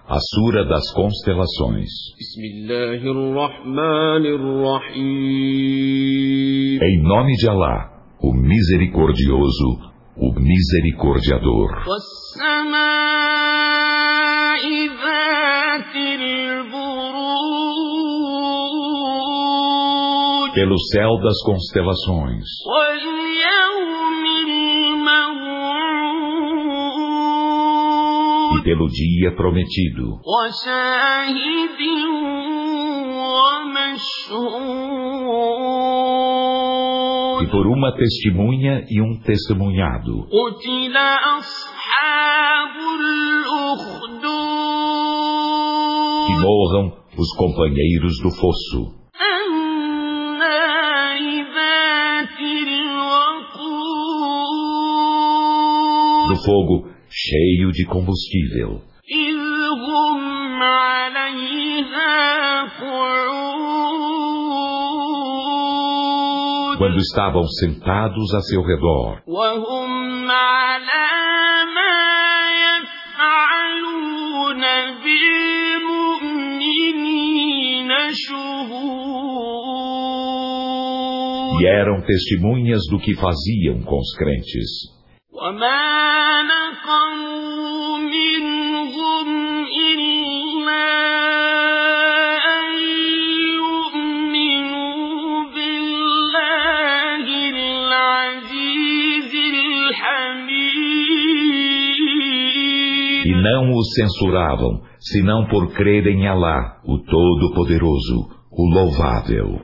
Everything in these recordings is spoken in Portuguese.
A Sura das Constelações. Em nome de Alá, o Misericordioso, o Misericordiador. Pelo céu das constelações. E pelo dia prometido. E por uma testemunha e um testemunhado. Que morram os companheiros do fosso. Do fogo cheio de combustível. Quando estavam sentados a seu redor. E eram testemunhas do que faziam com os crentes. E não os censuravam, senão por crerem em Alá, o Todo-Poderoso, o Louvável.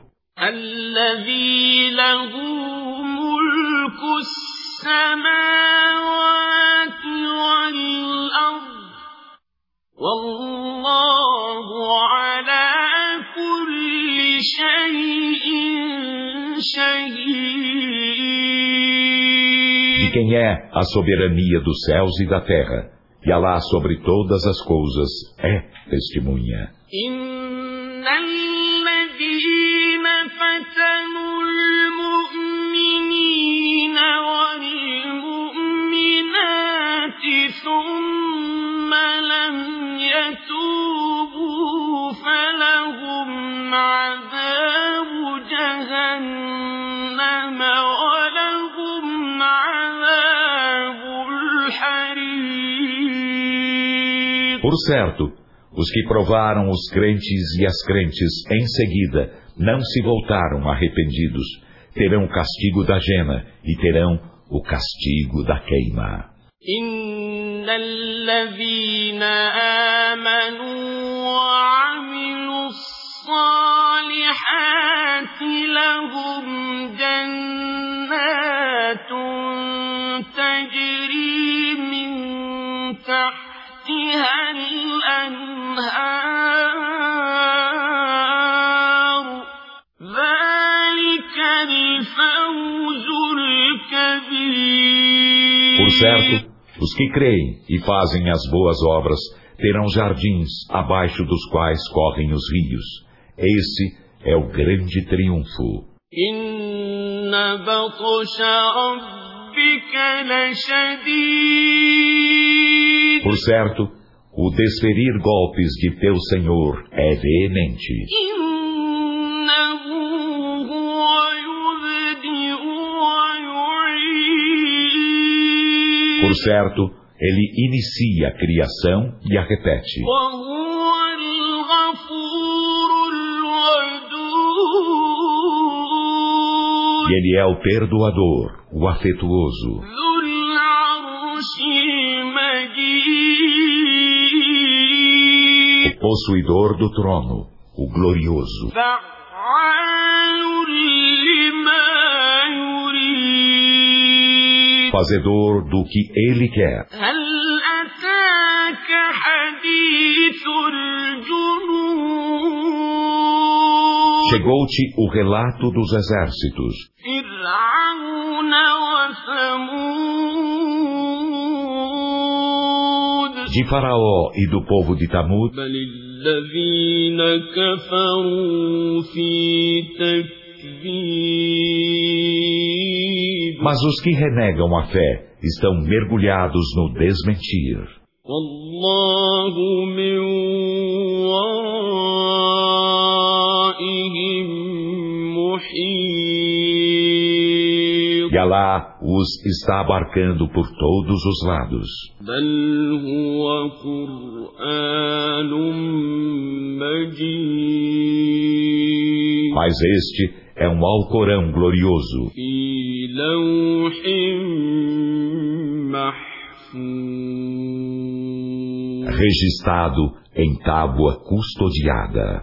De quem é a soberania dos céus e da terra, e Alá sobre todas as coisas é testemunha. Por certo, os que provaram os crentes e as crentes em seguida não se voltaram arrependidos, terão o castigo da gema e terão o castigo da queima. Por certo, os que creem e fazem as boas obras terão jardins abaixo dos quais correm os rios. Esse é o grande triunfo. Por certo, o desferir golpes de teu Senhor é veemente. Por certo, ele inicia a criação e a repete. E ele é o perdoador, o afetuoso. O possuidor do trono, o glorioso. Fazedor do que ele quer. Chegou-te o relato dos exércitos. De Faraó e do povo de Tamud. Mas os que renegam a fé estão mergulhados no desmentir. E Alá os está abarcando por todos os lados. بل هو قرآن مجيد Mas este é um Alcorão glorioso, في لوح محفوظ registrado em tábua custodiada.